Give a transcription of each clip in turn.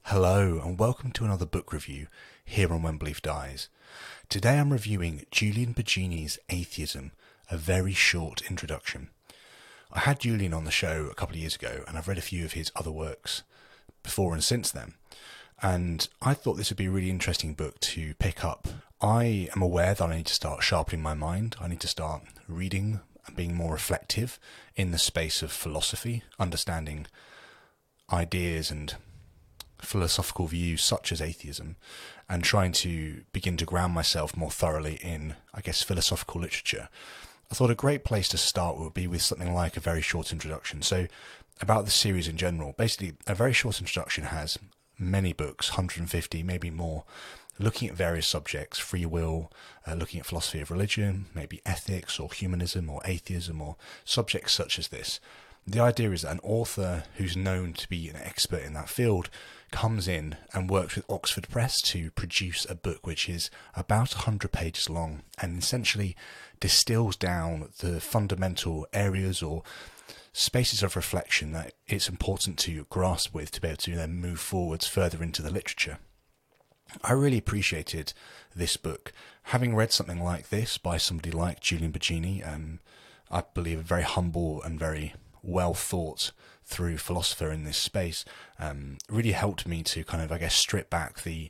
Hello and welcome to another book review here on When Belief Dies. Today I'm reviewing Julian Baggini's Atheism, a very short introduction. I had Julian on the show a couple of years ago and I've read a few of his other works before and since then. And I thought this would be a really interesting book to pick up. I am aware that I need to start sharpening my mind. I need to start reading and being more reflective in the space of philosophy, understanding ideas and philosophical views such as atheism, and trying to begin to ground myself more thoroughly in, philosophical literature. I thought a great place to start would be with something like a very short introduction. So about the series in general, basically a very short introduction has many books, 150, maybe more, looking at various subjects, free will, looking at philosophy of religion, maybe ethics or humanism or atheism or subjects such as this. The idea is that an author who's known to be an expert in that field comes in and works with Oxford Press to produce a book which is about 100 pages long and essentially distills down the fundamental areas or spaces of reflection that it's important to grasp with to be able to then move forwards further into the literature. I really appreciated this book. Having read something like this by somebody like Julian Baggini, I believe a very humble and very well thought through philosopher in this space, really helped me to strip back the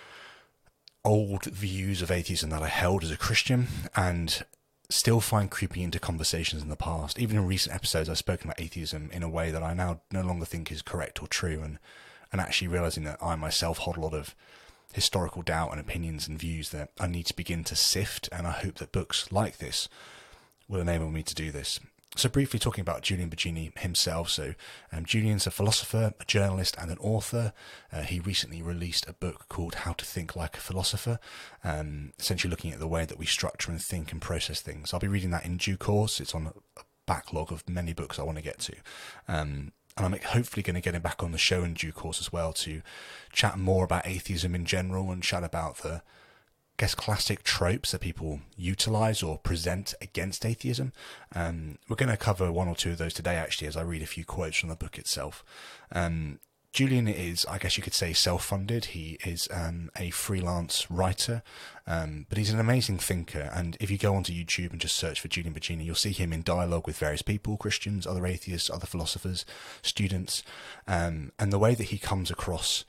old views of atheism that I held as a Christian and still find creeping into conversations in the past. Even in recent episodes, I've spoken about atheism in a way that I now no longer think is correct or true, and actually realizing that I myself hold a lot of historical doubt and opinions and views that I need to begin to sift, and I hope that books like this will enable me to do this. So briefly talking about Julian Baggini himself. So Julian's a philosopher, a journalist and an author. He recently released a book called How to Think Like a Philosopher, essentially looking at the way that we structure and think and process things. I'll be reading that in due course. It's on a backlog of many books I want to get to. And I'm hopefully going to get him back on the show in due course as well to chat more about atheism in general and chat about the classic tropes that people utilize or present against atheism. We're going to cover one or two of those today, actually, as I read a few quotes from the book itself. Julian is, you could say, self-funded. He is a freelance writer, but he's an amazing thinker. And if you go onto YouTube and just search for Julian Baggini, you'll see him in dialogue with various people, Christians, other atheists, other philosophers, students, and the way that he comes across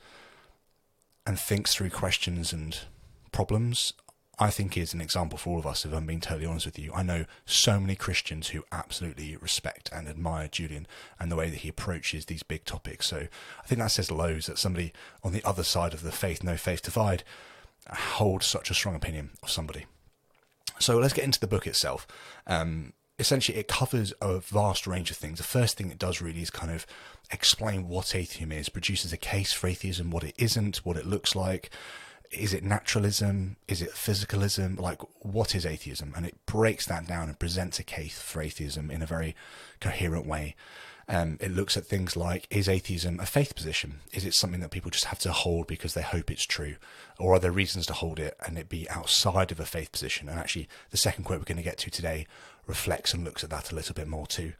and thinks through questions and problems, I think is an example for all of us, if I'm being totally honest with you. I know so many Christians who absolutely respect and admire Julian and the way that he approaches these big topics. So I think that says loads that somebody on the other side of the faith, no faith divide, holds such a strong opinion of somebody. So let's get into the book itself. Essentially, it covers a vast range of things. The first thing it does really is kind of explain what atheism is, produces a case for atheism, what it isn't, what it looks like. Is it naturalism? Is it physicalism? What is atheism? And it breaks that down and presents a case for atheism in a very coherent way. It looks at things like, is atheism a faith position? Is it something that people just have to hold because they hope it's true? Or are there reasons to hold it and it be outside of a faith position? And actually, the second quote we're going to get to today reflects and looks at that a little bit more too.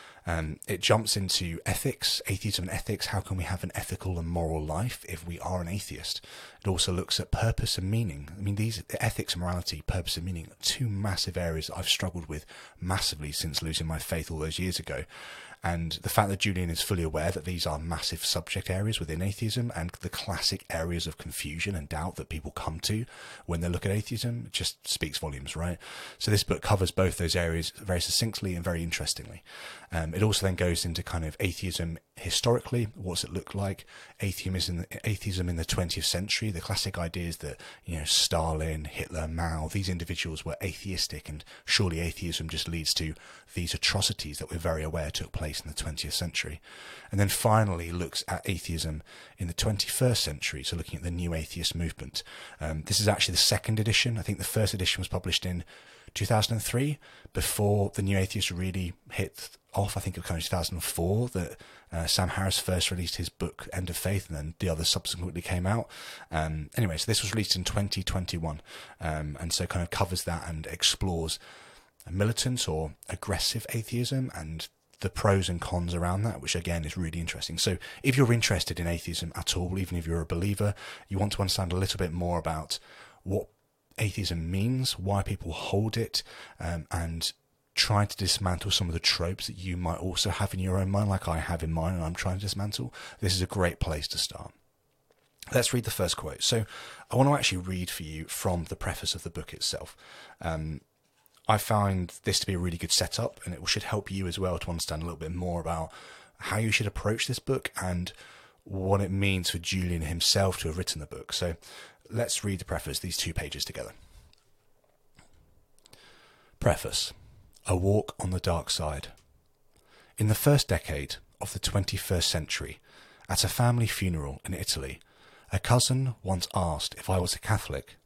It jumps into ethics, atheism and ethics. How can we have an ethical and moral life if we are an atheist? It also looks at purpose and meaning. These ethics and morality, purpose and meaning, are two massive areas that I've struggled with massively since losing my faith all those years ago. And the fact that Julian is fully aware that these are massive subject areas within atheism and the classic areas of confusion and doubt that people come to when they look at atheism just speaks volumes, right? So this book covers both those areas very succinctly and very interestingly. It also then goes into kind of atheism historically. What's it look like? Atheism in the 20th century, the classic ideas that, Stalin, Hitler, Mao, these individuals were atheistic, and surely atheism just leads to these atrocities that we're very aware took place in the 20th century. And then finally looks at atheism in the 21st century, so looking at the new atheist movement. This is actually the second edition. I think the first edition was published in 2003, before the new atheist really hit off. I think it was kind of 2004 that Sam Harris first released his book End of Faith, and then the others subsequently came out. Anyway, so this was released in 2021, and so kind of covers that and explores militant or aggressive atheism and the pros and cons around that, which again is really interesting. So if you're interested in atheism at all, even if you're a believer, you want to understand a little bit more about what atheism means, why people hold it, and try to dismantle some of the tropes that you might also have in your own mind, like I have in mine and I'm trying to dismantle, this is a great place to start. Let's read the first quote. So I want to actually read for you from the preface of the book itself. I found this to be a really good setup, and it should help you as well to understand a little bit more about how you should approach this book and what it means for Julian himself to have written the book. So let's read the preface, these 2 pages together. Preface. A Walk on the Dark Side. In the first decade of the 21st century, at a family funeral in Italy, a cousin once asked if I was a Catholic.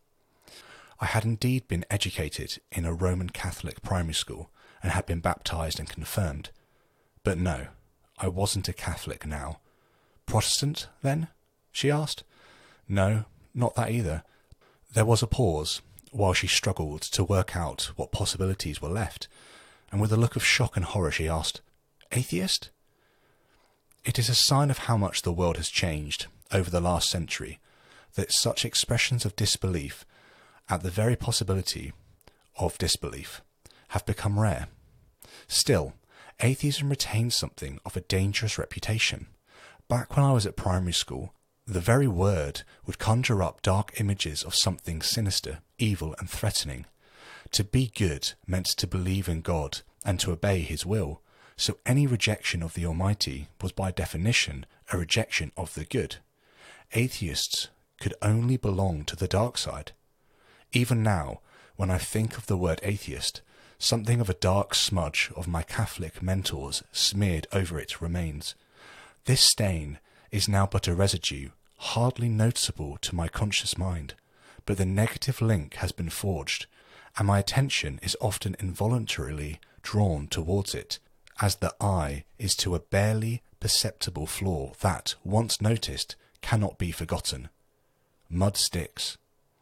I had indeed been educated in a Roman Catholic primary school and had been baptized and confirmed. But no, I wasn't a Catholic now. Protestant, then? She asked. No, not that either. There was a pause while she struggled to work out what possibilities were left, and with a look of shock and horror she asked, Atheist? It is a sign of how much the world has changed over the last century that such expressions of disbelief at the very possibility of disbelief have become rare. Still, atheism retains something of a dangerous reputation. Back when I was at primary school, the very word would conjure up dark images of something sinister, evil and threatening. To be good meant to believe in God and to obey his will, so any rejection of the Almighty was by definition a rejection of the good. Atheists could only belong to the dark side. Even now, when I think of the word atheist, something of a dark smudge of my Catholic mentors smeared over it remains. This stain is now but a residue, hardly noticeable to my conscious mind, but the negative link has been forged, and my attention is often involuntarily drawn towards it, as the eye is to a barely perceptible flaw that, once noticed, cannot be forgotten. Mud sticks.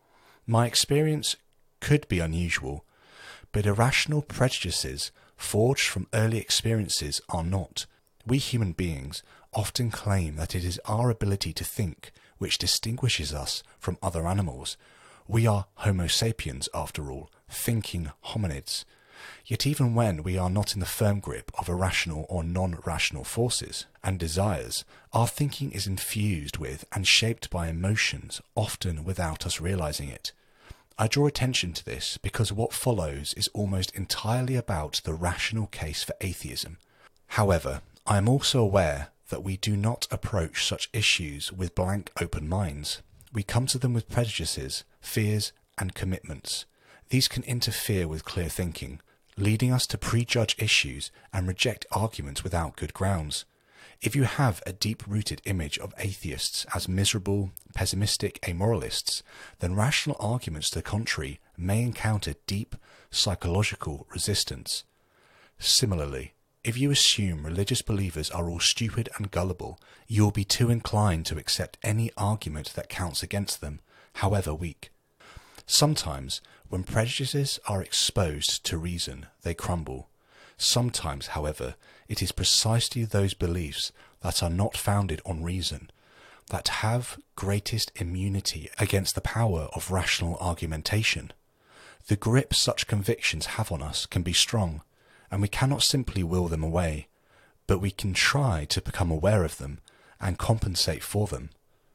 My experience could be unusual, but irrational prejudices forged from early experiences are not. We human beings often claim that it is our ability to think which distinguishes us from other animals. We are Homo sapiens, after all, thinking hominids. Yet even when we are not in the firm grip of irrational or non-rational forces and desires, our thinking is infused with and shaped by emotions, often without us realizing it. I draw attention to this because what follows is almost entirely about the rational case for atheism. However, I am also aware that we do not approach such issues with blank open minds. We come to them with prejudices, fears, and commitments. These can interfere with clear thinking, leading us to prejudge issues and reject arguments without good grounds. If you have a deep-rooted image of atheists as miserable, pessimistic amoralists, then rational arguments to the contrary may encounter deep psychological resistance. Similarly, if you assume religious believers are all stupid and gullible, you will be too inclined to accept any argument that counts against them, however weak. Sometimes, when prejudices are exposed to reason, they crumble. Sometimes, however, it is precisely those beliefs that are not founded on reason that have greatest immunity against the power of rational argumentation. The grip such convictions have on us can be strong, and we cannot simply will them away, but we can try to become aware of them and compensate for them.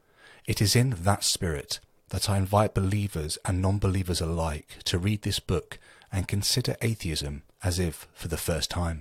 It is in that spirit that I invite believers and non-believers alike to read this book and consider atheism as if for the first time.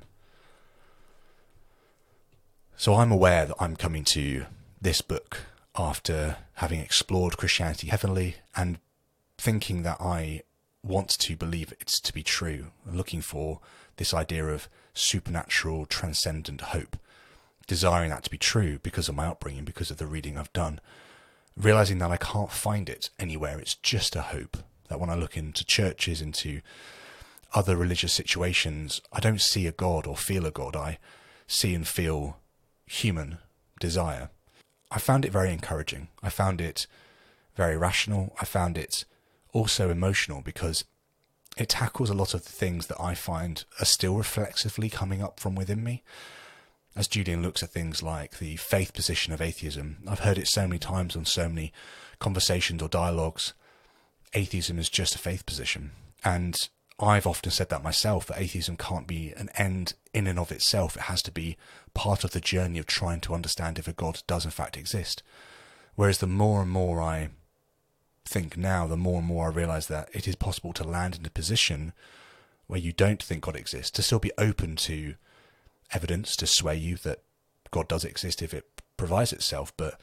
So I'm aware that I'm coming to this book after having explored Christianity heavily and thinking that I want to believe it's to be true, looking for this idea of supernatural, transcendent hope, desiring that to be true because of my upbringing, because of the reading I've done, realizing that I can't find it anywhere. It's just a hope that when I look into churches, into other religious situations, I don't see a God or feel a God. I see and feel human desire. I found it very encouraging. I found it very rational. I found it also emotional because it tackles a lot of the things that I find are still reflexively coming up from within me. As Julian looks at things like the faith position of atheism, I've heard it so many times on so many conversations or dialogues. Atheism is just a faith position. And I've often said that myself, that atheism can't be an end in and of itself. It has to be part of the journey of trying to understand if a God does in fact exist. Whereas the more and more I think now, the more and more I realise that it is possible to land in a position where you don't think God exists, to still be open to evidence to sway you that God does exist if it provides itself, but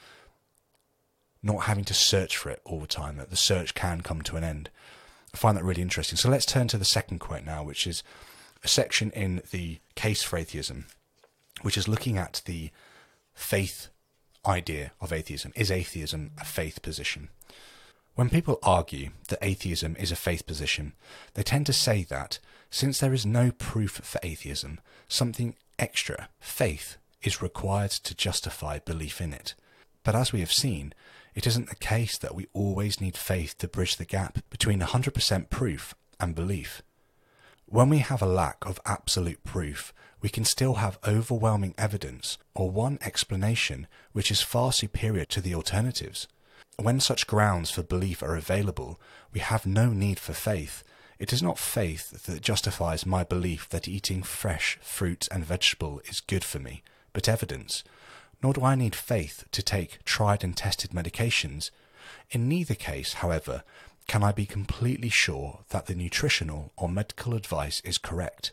not having to search for it all the time, that the search can come to an end. I find that really interesting. So let's turn to the second quote now, which is a section in the Case for Atheism, which is looking at the faith idea of atheism. Is atheism a faith position? When people argue that atheism is a faith position, they tend to say that since there is no proof for atheism, something extra, faith, is required to justify belief in it. But as we have seen, it isn't the case that we always need faith to bridge the gap between 100% proof and belief. When we have a lack of absolute proof, we can still have overwhelming evidence or one explanation which is far superior to the alternatives. When such grounds for belief are available, we have no need for faith. It is not faith that justifies my belief that eating fresh fruit and vegetable is good for me, but evidence. Nor do I need faith to take tried and tested medications. In neither case, however, can I be completely sure that the nutritional or medical advice is correct.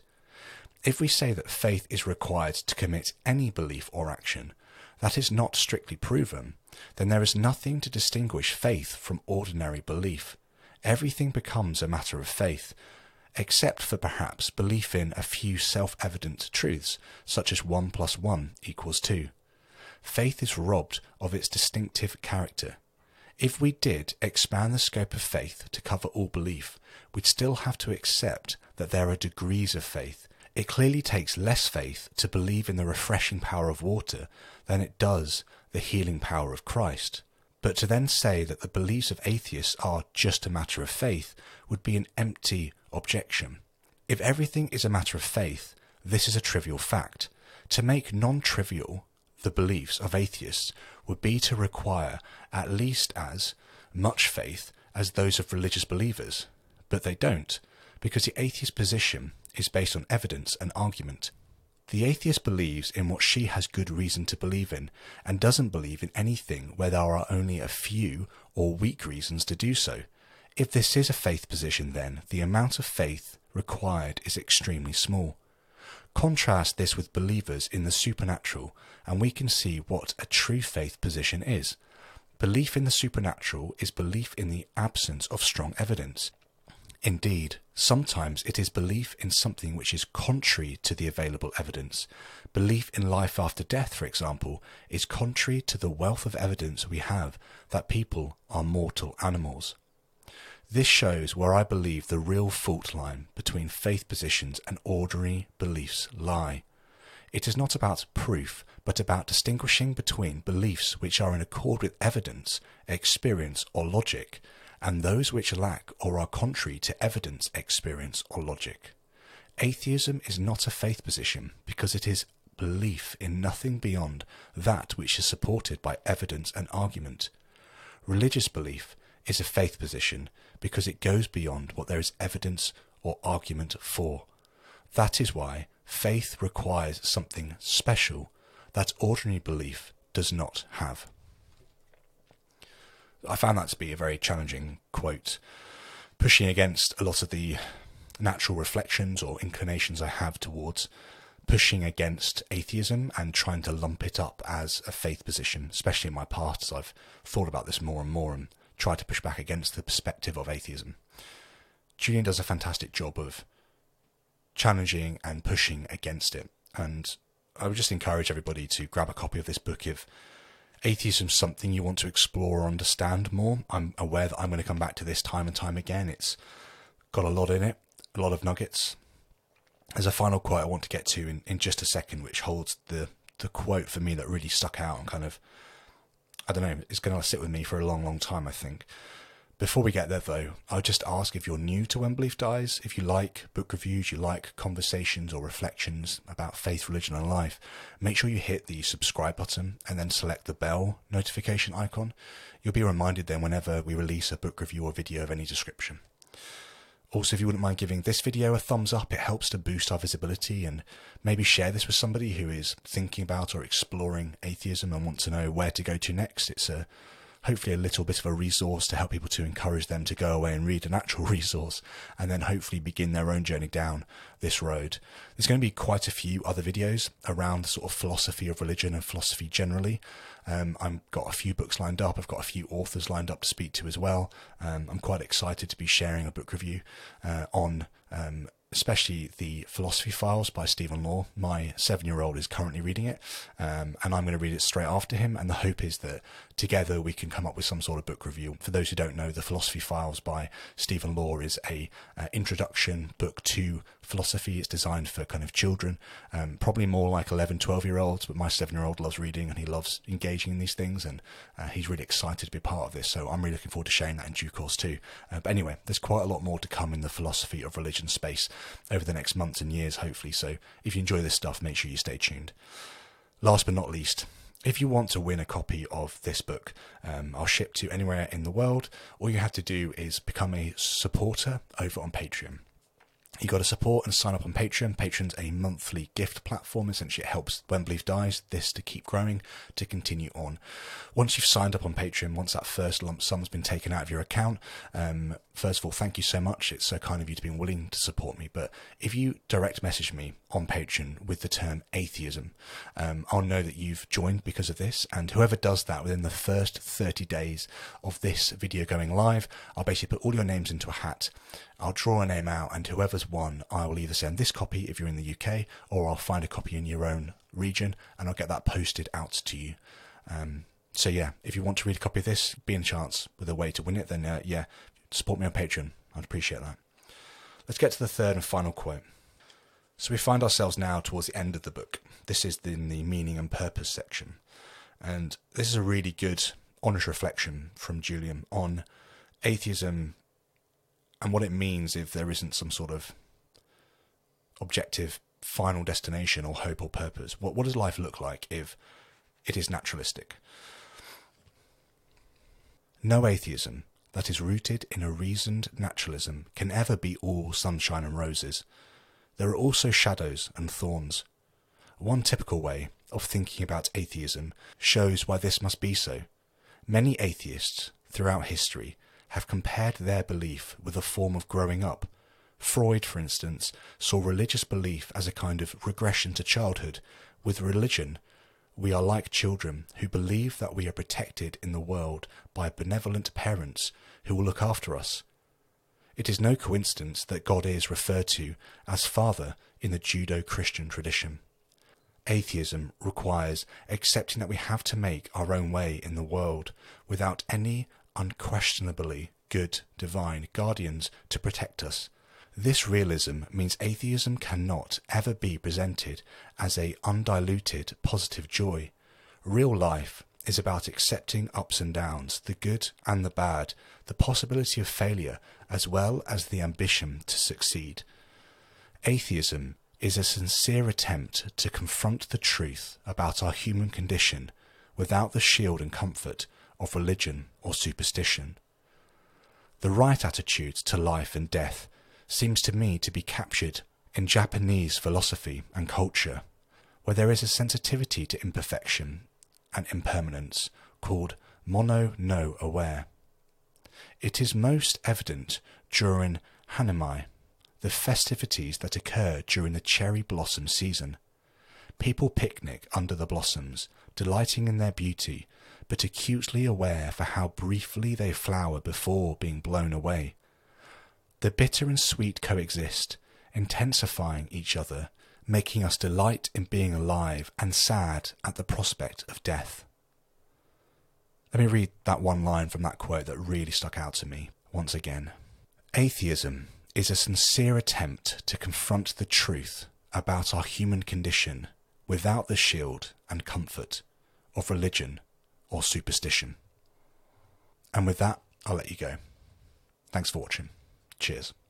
If we say that faith is required to commit any belief or action that is not strictly proven, then there is nothing to distinguish faith from ordinary belief. Everything becomes a matter of faith, except for perhaps belief in a few self-evident truths, such as 1 + 1 = 2. Faith is robbed of its distinctive character. If we did expand the scope of faith to cover all belief, we'd still have to accept that there are degrees of faith. It clearly takes less faith to believe in the refreshing power of water than it does the healing power of Christ. But to then say that the beliefs of atheists are just a matter of faith would be an empty objection. If everything is a matter of faith, this is a trivial fact. To make non-trivial the beliefs of atheists would be to require at least as much faith as those of religious believers. But they don't, because the atheist position is based on evidence and argument. The atheist believes in what she has good reason to believe in, and doesn't believe in anything where there are only a few or weak reasons to do so. If this is a faith position, then the amount of faith required is extremely small. Contrast this with believers in the supernatural, and we can see what a true faith position is. Belief in the supernatural is belief in the absence of strong evidence. Indeed, sometimes it is belief in something which is contrary to the available evidence. Belief in life after death, for example, is contrary to the wealth of evidence we have that people are mortal animals. This shows where I believe the real fault line between faith positions and ordinary beliefs lie. It is not about proof, but about distinguishing between beliefs which are in accord with evidence, experience, or logic, and those which lack or are contrary to evidence, experience, or logic. Atheism is not a faith position because it is belief in nothing beyond that which is supported by evidence and argument. Religious belief is a faith position because it goes beyond what there is evidence or argument for. That is why faith requires something special that ordinary belief does not have. I found that to be a very challenging quote, pushing against a lot of the natural reflections or inclinations I have towards pushing against atheism and trying to lump it up as a faith position, especially in my past as I've thought about this more and more and tried to push back against the perspective of atheism. Julian does a fantastic job of challenging and pushing against it, and I would just encourage everybody to grab a copy of this book if atheism is something you want to explore or understand more. I'm aware that I'm going to come back to this time and time again. It's got a lot in it, a lot of nuggets. There's a final quote I want to get to in just a second, which holds the quote for me that really stuck out and kind of, I don't know, it's going to sit with me for a long, long time, I think. Before we get there though, I'll just ask, if you're new to When Belief Dies, if you like book reviews, you like conversations or reflections about faith, religion and life, make sure you hit the subscribe button and then select the bell notification icon. You'll be reminded then whenever we release a book review or video of any description. Also, if you wouldn't mind giving this video a thumbs up, it helps to boost our visibility, and maybe share this with somebody who is thinking about or exploring atheism and want to know where to go to next. It's hopefully a little bit of a resource to help people, to encourage them to go away and read an actual resource and then hopefully begin their own journey down this road. There's going to be quite a few other videos around the sort of philosophy of religion and philosophy generally. I've got a few books lined up. I've got a few authors lined up to speak to as well. I'm quite excited to be sharing a book review on especially the Philosophy Files by Stephen Law. My 7-year-old is currently reading it, and I'm going to read it straight after him, and the hope is that together we can come up with some sort of book review. For those who don't know, the Philosophy Files by Stephen Law is a introduction book to philosophy. It's designed for kind of children, probably more like 11, 12-year-olds, but my 7-year-old loves reading and he loves engaging in these things, and he's really excited to be part of this, so I'm really looking forward to sharing that in due course too. But anyway, there's quite a lot more to come in the philosophy of religion space over the next months and years, hopefully, so if you enjoy this stuff, make sure you stay tuned. Last but not least, if you want to win a copy of this book, I'll ship to anywhere in the world. All you have to do is become a supporter over on Patreon. You got to support and sign up on Patreon. Patreon's a monthly gift platform. Essentially, it helps When Belief Dies, this to keep growing, to continue on. Once you've signed up on Patreon, once that first lump sum's been taken out of your account, first of all, thank you so much. It's so kind of you to be willing to support me. But if you direct message me on Patreon with the term atheism, I'll know that you've joined because of this. And whoever does that within the first 30 days of this video going live, I'll basically put all your names into a hat. I'll draw a name out, and whoever's won, I will either send this copy if you're in the UK, or I'll find a copy in your own region and I'll get that posted out to you. So yeah, if you want to read a copy of this, be in chance with a way to win it, then yeah, support me on Patreon. I'd appreciate that. Let's get to the third and final quote. So we find ourselves now towards the end of the book. This is in the meaning and purpose section. And this is a really good, honest reflection from Julian on atheism and what it means if there isn't some sort of objective final destination or hope or purpose. What does life look like if it is naturalistic? No atheism that is rooted in a reasoned naturalism can ever be all sunshine and roses. There are also shadows and thorns. One typical way of thinking about atheism shows why this must be so. Many atheists throughout history have compared their belief with a form of growing up. Freud, for instance, saw religious belief as a kind of regression to childhood. With religion, we are like children who believe that we are protected in the world by benevolent parents who will look after us. It is no coincidence that God is referred to as Father in the Judeo-Christian tradition. Atheism requires accepting that we have to make our own way in the world without any unquestionably good divine guardians to protect us. This realism means atheism cannot ever be presented as a undiluted positive joy. Real life is about accepting ups and downs, the good and the bad, the possibility of failure, as well as the ambition to succeed. Atheism is a sincere attempt to confront the truth about our human condition without the shield and comfort of religion or superstition. The right attitude to life and death seems to me to be captured in Japanese philosophy and culture, where there is a sensitivity to imperfection and impermanence called mono no aware. It is most evident during Hanami, the festivities that occur during the cherry blossom season. People picnic under the blossoms, delighting in their beauty, but acutely aware for how briefly they flower before being blown away. The bitter and sweet coexist, intensifying each other, making us delight in being alive and sad at the prospect of death. Let me read that one line from that quote that really stuck out to me once again. Atheism is a sincere attempt to confront the truth about our human condition without the shield and comfort of religion or superstition. And with that, I'll let you go. Thanks for watching. Cheers.